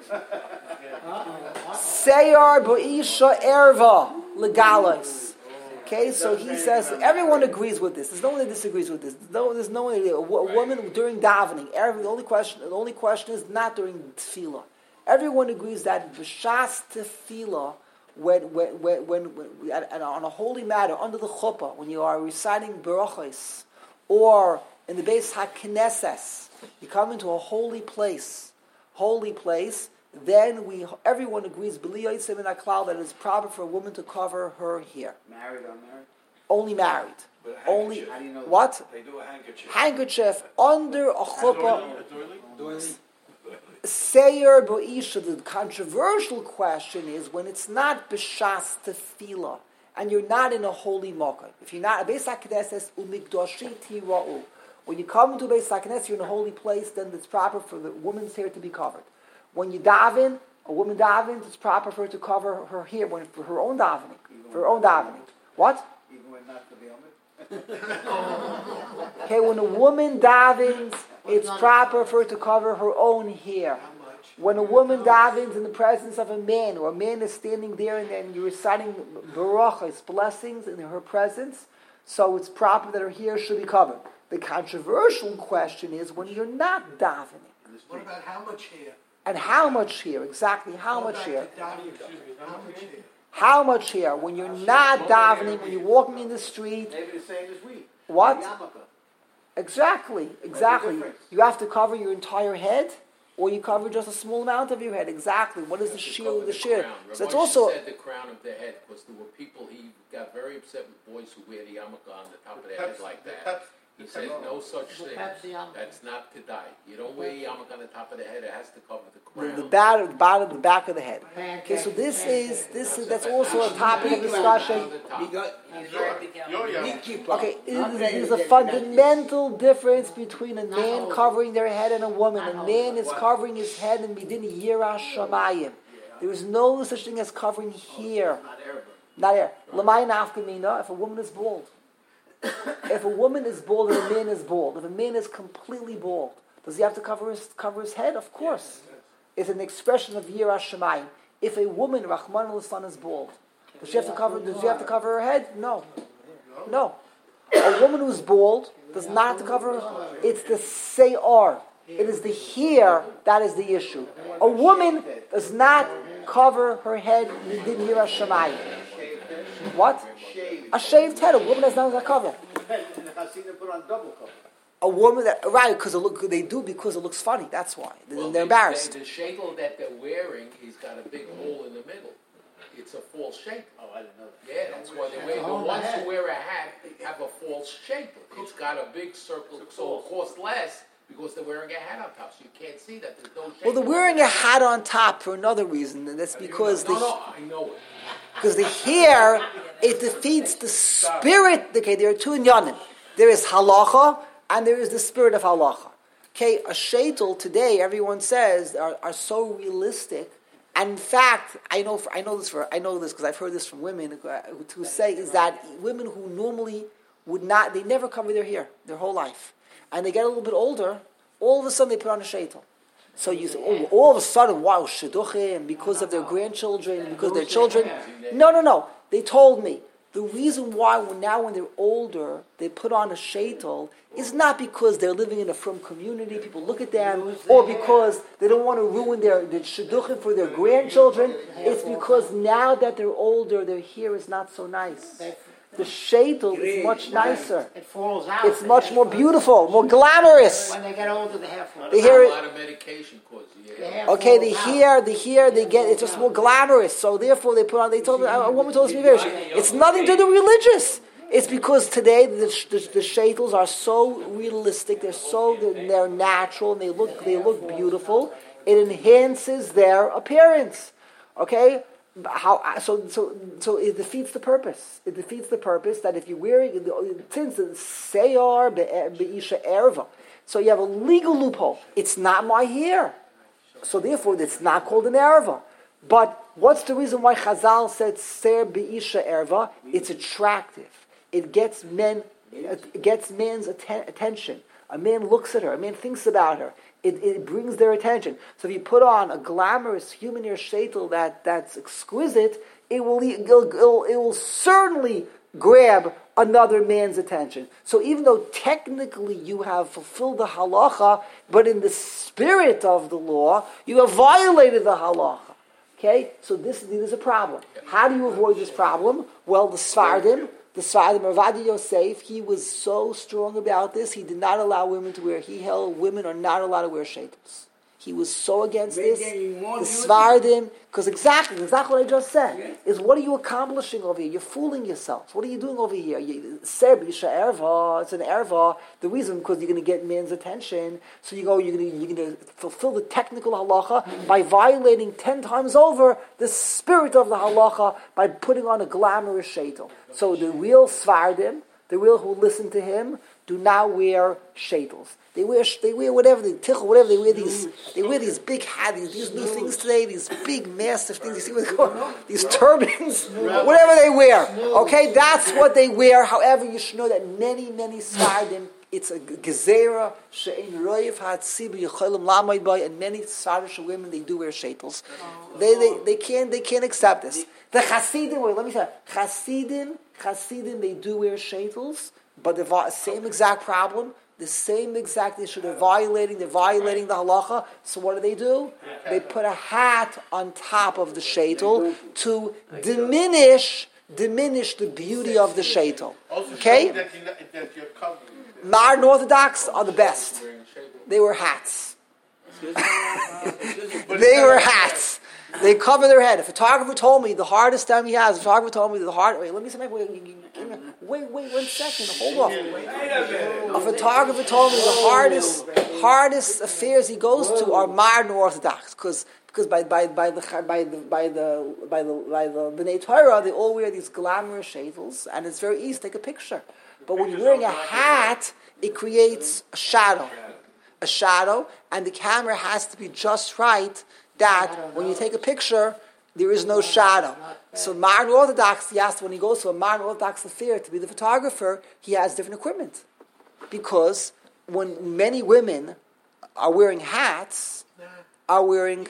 Seyar bo'isha erva legalos. Okay, so he says everyone agrees with this. There's no one that disagrees with this. There's no one. A woman during davening. The only question is not during tefillah. Everyone agrees that b'shas tefillah, when on a holy matter under the chuppah, when you are reciting berachos, or in the Beis HaKnesses, you come into a holy place, then everyone agrees that it's proper for a woman to cover her hair. Married or unmarried? Only married. With a Only handkerchief. How do you know what? They do a handkerchief. Handkerchief under a chuppah. Doily? Seir bo'isha. The controversial question is when it's not b'shas tefillah and you're not in a holy makom. If you're not a Beis HaKnesses u'mikdoshi tira'u. When you come to a Beis HaKnesses, you're in a holy place. Then it's proper for the woman's hair to be covered. When you daven, a woman davens, it's proper for her to cover her hair for her own davening. For her own davening. What? Even when not to be on it? Okay, when a woman davens, it's proper for her to cover her own hair. When a woman davens in the presence of a man, or a man is standing there and you're reciting barachas, blessings in her presence, so it's proper that her hair should be covered. The controversial question is when you're not davening. What about how much hair? And how much hair? Exactly, how much hair? How much hair? How much hair? When you're not davening, when you're walking in the street. Maybe the same as we. What? Yarmulke. Exactly. difference? You have to cover your entire head, or you cover just a small amount of your head. Exactly. What is the shear of the shear? So it's also said the crown of the head because there were people. He got very upset with boys who wear the yarmulke on the top of their head like that. He says no such thing. That's the yarmulke. That's not to die. You don't wear a yarmulke on the top of the head. It has to cover the crown. The back of the head. Okay, so this is that's also a topic of discussion. Okay, there's a fundamental difference between a man covering their head and a woman. A man is covering his head in Midin Yira Shamayim. There is no such thing as covering here. Not here. Lamai nafkamina, if a woman is bald. If a woman is bald and a man is bald, if a man is completely bald, does he have to cover his head? Of course. It's an expression of Yira Shamayim. If a woman, Rahman al-Islam, is bald, does she have to cover her head? No. No. A woman who's bald does not have to cover her. It's the Seyar. It is the hair that is the issue. A woman does not cover her head within Yira Shamayim. What? A shaved head. A woman does not have to cover. A woman because they do because it looks funny. That's why they're embarrassed. The sheitel that they're wearing, he's got a big hole in the middle. It's a false sheitel. Oh, I didn't know that. Yeah, that's why they wear. The ones who wear a hat have a false sheitel. It's got a big circle, so it costs less because they're wearing a hat on top, so you can't see that. There's no sheitel. Well, they're wearing a hat on top for another reason, and that's because I know it. Because the hair, it defeats the spirit. Okay, there are two inyanim. There is halacha, and there is the spirit of halacha. Okay, a sheitel today, everyone says, are so realistic. And in fact, I know this because I've heard this from women who say is that women who normally would not, they never cover their hair their whole life, and they get a little bit older. All of a sudden, they put on a sheitel. So you say, all of a sudden, wow, shidduchim, because of their grandchildren, because of their children. No. They told me the reason why when they're older, they put on a sheitel is not because they're living in a frum community, people look at them, or because they don't want to ruin their shidduchim for their grandchildren. It's because now that they're older, their hair is not so nice. The sheitel is much nicer. It falls out. It's much more beautiful, more glamorous. When they get older, the hair falls out. The hair, A lot of medication causes you. okay, the hair, they get, it's just more glamorous. So therefore they put on, a woman told us to be very, it's nothing to do religious. It's because today the sheitels are so realistic, they're natural, and they look beautiful. It enhances their appearance. Okay? So it defeats the purpose. It defeats the purpose that if you're wearing, since the Seyar Be'isha Erva, so you have a legal loophole. It's not my hair. So therefore it's not called an Erva. But what's the reason why Chazal said Ser Be'isha Erva? It's attractive. It gets man's attention. A man looks at her. A man thinks about her. It brings their attention. So if you put on a glamorous human hair sheitel that's exquisite, it will certainly grab another man's attention. So even though technically you have fulfilled the halacha, but in the spirit of the law, you have violated the halacha. Okay? So this is a problem. How do you avoid this problem? Well, the Sfardim, Ravadi Yosef, he was so strong about this, he did not allow women to wear, he held women are not allowed to wear sheitels. He was so against this. The Sfardim, because exactly what I just said, is what are you accomplishing over here? You're fooling yourselves. What are you doing over here? It's an erva. The reason, because you're going to get man's attention, so you're going to fulfill the technical halacha by violating 10 times over the spirit of the halacha by putting on a glamorous sheitel. So the real Sfardim, the real who listen to him, do not wear sheitels. They wear whatever they wear these big hats, these new things today, these big massive things. You see what they're called? These turbans, whatever they wear. Okay, that's what they wear. However, you should know that many Sfardim, it's a gezerah she'ein roiv ha'tzibur yicholim lamoid by, and many Sfardish women they do wear sheitels. They can't accept this. The Hasidim, let me say, Hasidim they do wear sheitels, but the same exact problem. The same exact issue. They're violating the halacha. So what do? They put a hat on top of the sheitel to diminish the beauty of the sheitel. Okay? Modern Orthodox are the best. They wear hats. They wear hats. They cover their head. A photographer told me the hardest time he has. A photographer told me wait, let me say, wait 1 second. Hold off. A photographer told me the hardest affairs he goes to are modern Orthodox because by the B'nai Torah they all wear these glamorous shadels and it's very easy to take a picture. But when you're wearing a hat, it creates a shadow, and the camera has to be just right. That when you take a picture, there is no shadow. So modern Orthodox, yes, when he goes to a modern Orthodox affair to be the photographer, he has different equipment. Because when many women are wearing hats, now,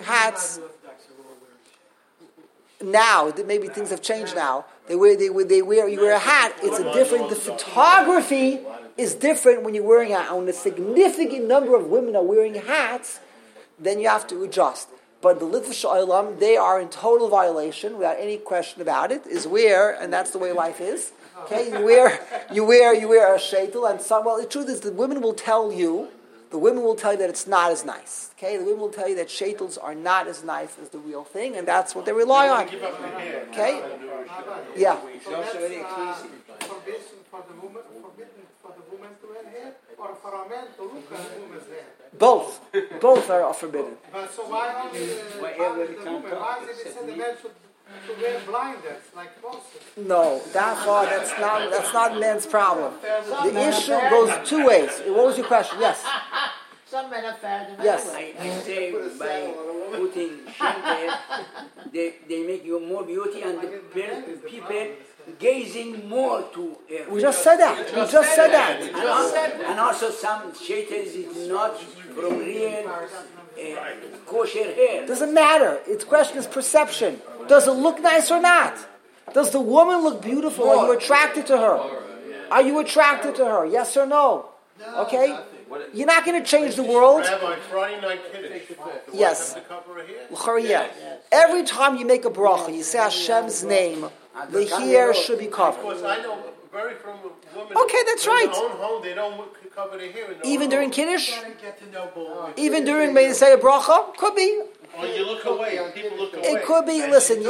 maybe things have changed now. You wear a hat, it's a different, the photography is different when you're wearing a hat. When a significant number of women are wearing hats, then you have to adjust. But the Litvish Olam, they are in total violation, without any question about it, is where, and that's the way life is. Okay, you wear a sheitel, and the truth is, the women will tell you that it's not as nice. Okay, the women will tell you that sheitels are not as nice as the real thing, and that's what they rely on. Okay, yeah. Forbidden for the woman to wear hair, or for a man to look at a woman's hair? Both are forbidden. But so why only the woman? Why did it say the man should wear blinders like Moses? No, that's not men's problem. The issue goes two ways. What was your question? Yes. Some men are fair than Yes. I say by putting shade, they make you more beauty and the people gazing more to We just said that. And also some shades is not from real kosher hair. Doesn't matter. Its question is perception. Does it look nice or not? Does the woman look beautiful? Are you attracted to her? Yes or no? Okay? You're not going to change the world. Rabbi, Friday night Kiddush. Yes. The cover of hair? L'chariah. Every time you make a bracha, you say Hashem's name, the hair should be covered. Because I know very from women. Okay, that's right. In their own home, they don't cover their hair. Even during Kiddush? Get to know both. Even during, may you say a bracha? Could be. Or you look away. People look away. It could be. Listen.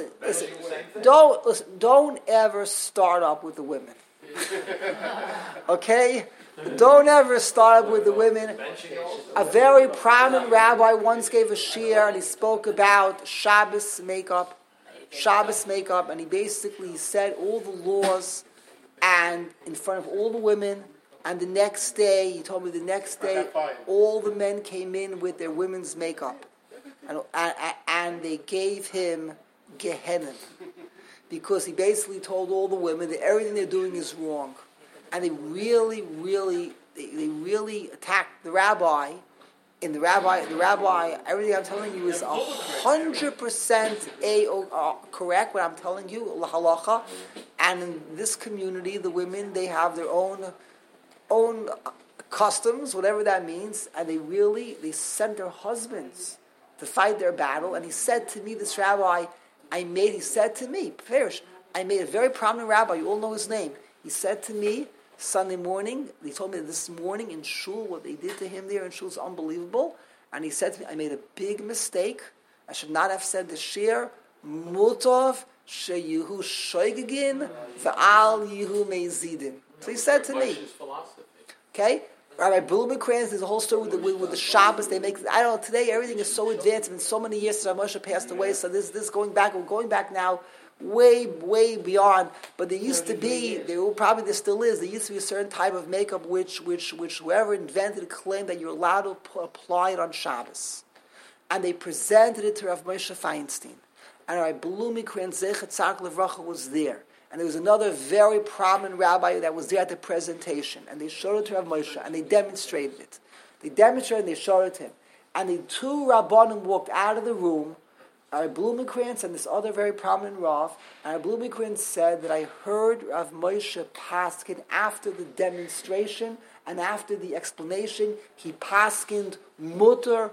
Don't ever start up with the women. Okay? Don't ever start up with the women. A very prominent rabbi once gave a shiur and he spoke about Shabbos makeup, and he basically said all the laws and in front of all the women. And the next day, he told me all the men came in with their women's makeup, and they gave him Gehenna because he basically told all the women that everything they're doing is wrong. And they really attacked the rabbi. In the rabbi, everything I'm telling you is 100% correct. What I'm telling you, halacha. And in this community, the women, they have their own customs, whatever that means, and they sent their husbands to fight their battle. And he said to me, this rabbi, he said to me, Perish, I made a very prominent rabbi. You all know his name. He said to me, Sunday morning, he told me this morning in shul, what they did to him there in shul is unbelievable. And he said to me, I made a big mistake. I should not have said the shiur, Mutov sheyihu shoygegin v'al yihu meizidin. So he said to me, okay? Rabbi Blumenkrantz, there's a whole story with the Shabbos. They make, I don't know, today everything is so advanced. It's been so many years since Moshe passed away, so this we're going back now way beyond. But there used to be, there still is, there used to be a certain type of makeup which whoever invented it claimed that you're allowed to apply it on Shabbos. And they presented it to Rav Moshe Feinstein. And Rabbi Blumenkrantz Zechat Tzaddik Levracha was there. And there was another very prominent rabbi that was there at the presentation. And they showed it to Rav Moshe, and they demonstrated it. They demonstrated and they showed it to him. And the two Rabbanim walked out of the room, Rabbi Blumenkrantz and this other very prominent Rav, and Rabbi Blumenkrantz said that I heard Rav Moshe paskin after the demonstration and after the explanation, he paskined mutter.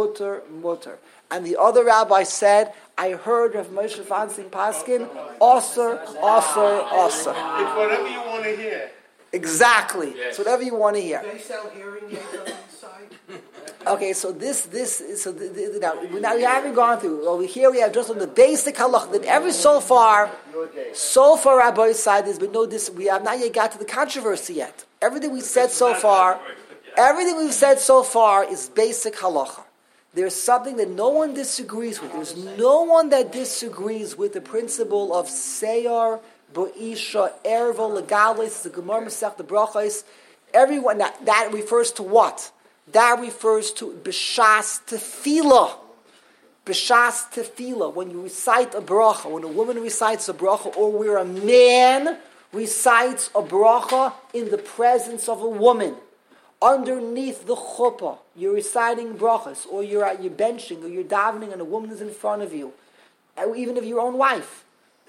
And the other rabbi said, I heard Rav Moshe Feinstein paskin, osir. It's whatever you want to hear. Exactly. Yes. It's whatever you want to hear. Do they sell hearing aids on the side? Okay, so now we haven't gone through. Over here we have just on the basic halach that so far, Rabbi's side there's been no we have not yet got to the controversy yet. Everything we've said so far is basic halacha. There's something that no one disagrees with. There's no one that disagrees with the principle of Seyar, Bo'isha, Erva, Legalis, the Gemara Masech, the Brachos. Everyone, that refers to what? That refers to B'shas Tefillah. B'shas Tefillah. When you recite a bracha, when a woman recites a bracha, or where a man recites a bracha in the presence of a woman, underneath the chuppah, you're reciting brachas, or you're benching, or you're davening, and a woman is in front of you, even if your own wife,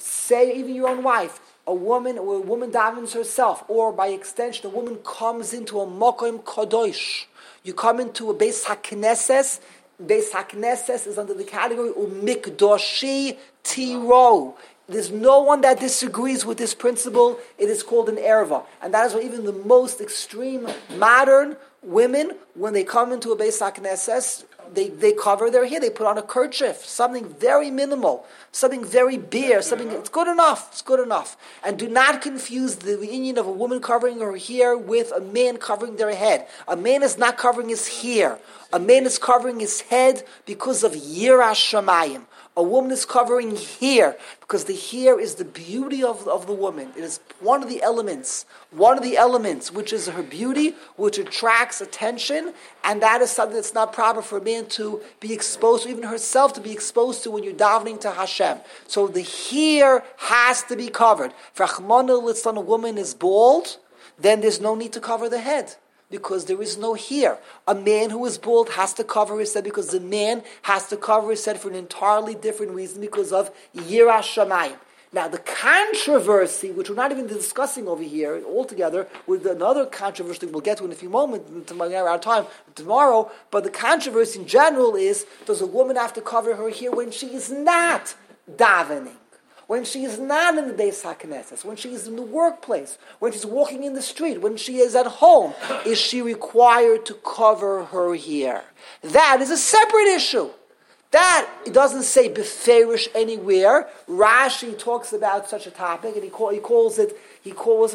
a woman davens herself, or by extension, a woman comes into a mokom kadosh. You come into a Beis HaKnesses. Beis HaKnesses is under the category Umikdoshi Tiro. There's no one that disagrees with this principle. It is called an erva. And that is why even the most extreme modern women, when they come into a Beis HaKnesses, they cover their hair, they put on a kerchief, something very minimal, something very bare, it's good enough. And do not confuse the union of a woman covering her hair with a man covering their head. A man is not covering his hair. A man is covering his head because of Yiras Shamayim. A woman is covering hair because the hair is the beauty of the woman. It is one of the elements which is her beauty, which attracts attention, and that is something that's not proper for a man to be exposed to, even herself to be exposed to when you're davening to Hashem. So the hair has to be covered. If a woman is bald, then there's no need to cover the head, because there is no hair. A man who is bald has to cover his head, because the man has to cover his head for an entirely different reason, because of Yiras Shamayim. Now, the controversy, which we're not even discussing over here altogether, with another controversy we'll get to in a few moments, tomorrow, but the controversy in general is, does a woman have to cover her hair when she is not davening? When she is not in the Beis HaKnesses, when she is in the workplace, when she's walking in the street, when she is at home, is she required to cover her hair? That is a separate issue. That, it doesn't say beferish anywhere. Rashi talks about such a topic, and he calls, he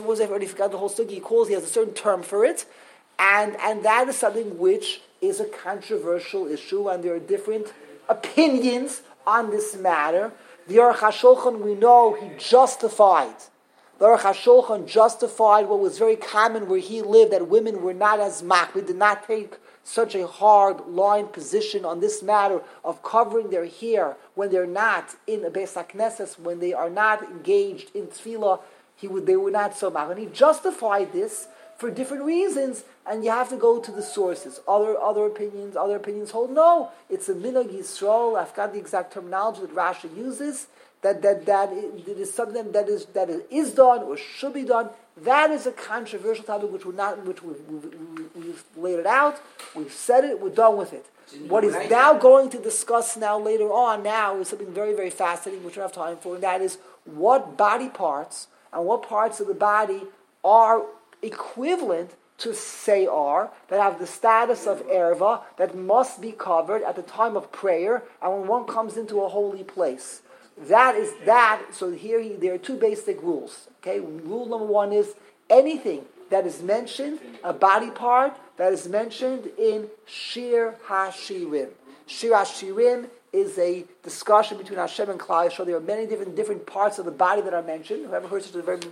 has a certain term for it, and that is something which is a controversial issue, and there are different opinions on this matter. The Aruch HaShulchan, we know, he justified. The Aruch HaShulchan justified what was very common where he lived, that women were not as makbid, did not take such a hard line position on this matter of covering their hair when they're not in a Beis HaKnesses, when they are not engaged in tefillah, they were not so makbid. And he justified this for different reasons, and you have to go to the sources. Other opinions hold no. It's a minhag Yisrael. I've got the exact terminology that Rashi uses. That it is something that is done or should be done. That is a controversial topic which we've laid it out. We've said it. We're done with it. What he's now going to discuss later on is something very, very fascinating, which we don't have time for, and that is what body parts and what parts of the body are equivalent to Seyar, that have the status of Erva, that must be covered at the time of prayer and when one comes into a holy place. So here there are two basic rules. Okay, rule number one is anything that is mentioned, a body part that is mentioned in Shir HaShirim. Shir HaShirim is a discussion between Hashem and Klal Yisrael. There are many different parts of the body that are mentioned. Whoever heard such a very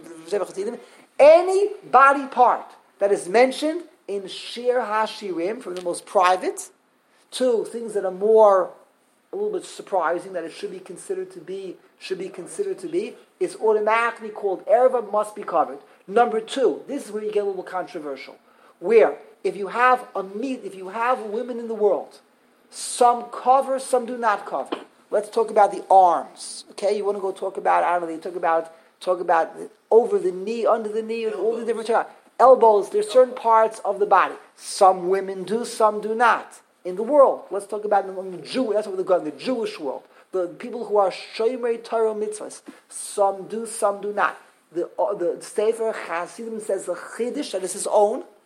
any body part that is mentioned in Shir HaShirim, from the most private to things that are more a little bit surprising, that it should be considered to be, is automatically called Erva, must be covered. Number two, this is where you get a little controversial, where if you have women in the world, some cover, some do not cover. Let's talk about the arms. Okay, you want to go talk about, I don't know, talk about over the knee, under the knee, and all the different elbows. There's certain parts of the body. Some women do, some do not. In the world, let's talk about in the Jewish world. The people who are Shomerei Torah mitzvahs, some do, some do not. The Sefer Hasidim says the Chiddush, that is his own.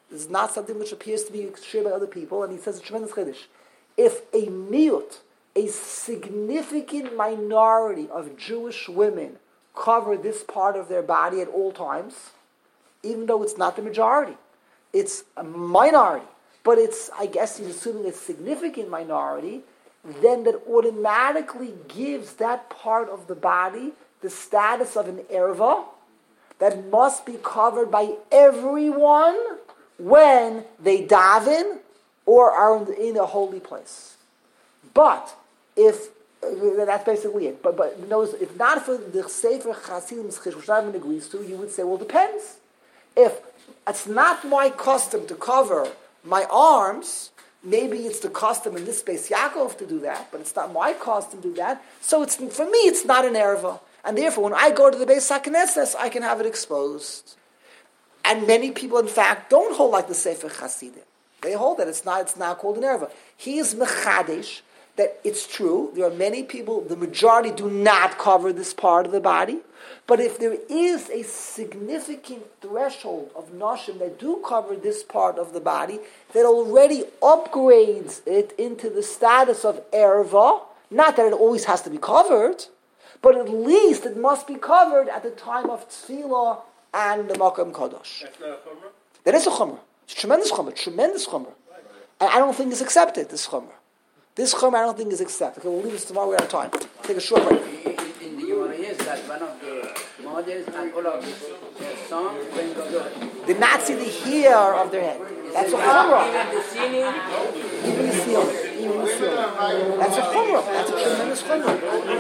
This is not something which appears to be shared by other people, and he says a tremendous chiddush. If a miyut, a significant minority of Jewish women cover this part of their body at all times, even though it's not the majority, it's a minority, but it's, I guess he's assuming a significant minority, then that automatically gives that part of the body the status of an erva that must be covered by everyone when they daven or are in a holy place. But if that's basically it. But if not for the Sefer Chassidim Schish, which everyone agrees to, you would say, well, it depends. If it's not my custom to cover my arms, maybe it's the custom in this space Yaakov to do that, but it's not my custom to do that. So it's, for me, it's not an erva. And therefore, when I go to the Beis HaKnesses, I can have it exposed. And many people, in fact, don't hold like the Sefer Chassidim. They hold that it's not called an erva. He is mechadesh that it's true. There are many people, the majority do not cover this part of the body. But if there is a significant threshold of noshim that do cover this part of the body, that already upgrades it into the status of erva, not that it always has to be covered, but at least it must be covered at the time of tefillah and the Makam Kadosh. That's not a chumrah? That is a chumrah. It's a tremendous chumrah. And I don't think it's accepted, this chumrah. This chumrah I don't think is accepted. Okay, we'll leave this tomorrow, we're out of time. Take a short break. In the Gemara is that one of the mothers and all of their sons when Gadol. Did not see the hair of their head. That's a chumrah. Even the ceiling, Even the ceiling. That's a chumrah. That's a tremendous chumrah.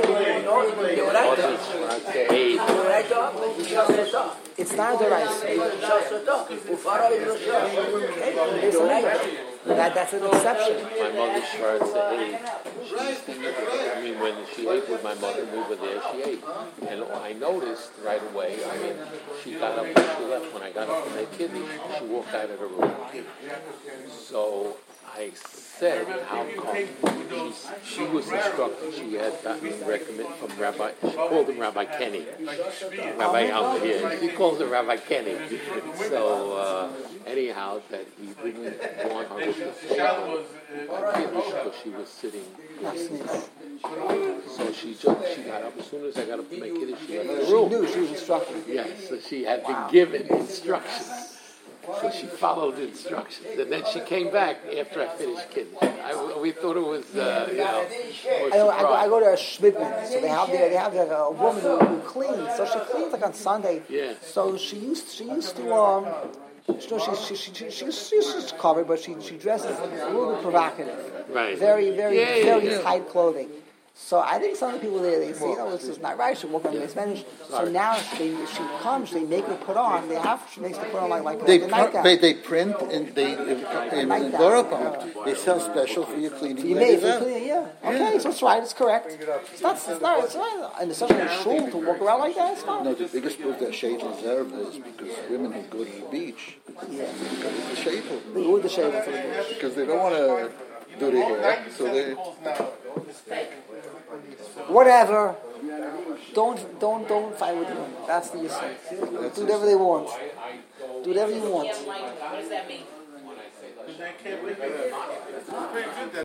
It's not a deraisa. That's an exception. My mother starts at 8. When she ate with my mother, we were there, she ate. And I noticed right away, she got up and she left. When I got up from the kidney, she walked out of the room. So I said, how come? She was instructed, she had gotten recommend from Rabbi, she called him Rabbi Kenny. Rabbi Alma, yeah. She calls him Rabbi Kenny. So, anyhow, that he didn't want her with the table because she was sitting. So she got up, as soon as I got up to make it, she left the room. She knew, she was instructed. Yes, so she had been given instructions. So she followed the instructions, and then she came back after I finished kidding. We thought it was, I go to a Schmidman, so they have a woman who cleans. So she cleans like on Sunday. Yeah. So she used to she's covered, but she dresses a little bit provocative. Right. Very tight clothing. So I think some of the people there, they say, this is not right. She walk on the Spanish. So now she comes, they make her put on. She makes her put on like They the nightgown. they print and in Dorapump. They sell special for your cleaning. You made it clean, yeah. Okay, so it's right, it's correct. It's not, and especially in a shul to walk around like that, it's not. No, the biggest proof that shade is there is because women who go to the beach, because it's the shade. They go with the shade for the beach. Because they don't want to do the hair, so they... Whatever. Don't fight with them. That's the issue. Do whatever they want. Do whatever you want. What does that mean? I can't believe it. It's pretty good that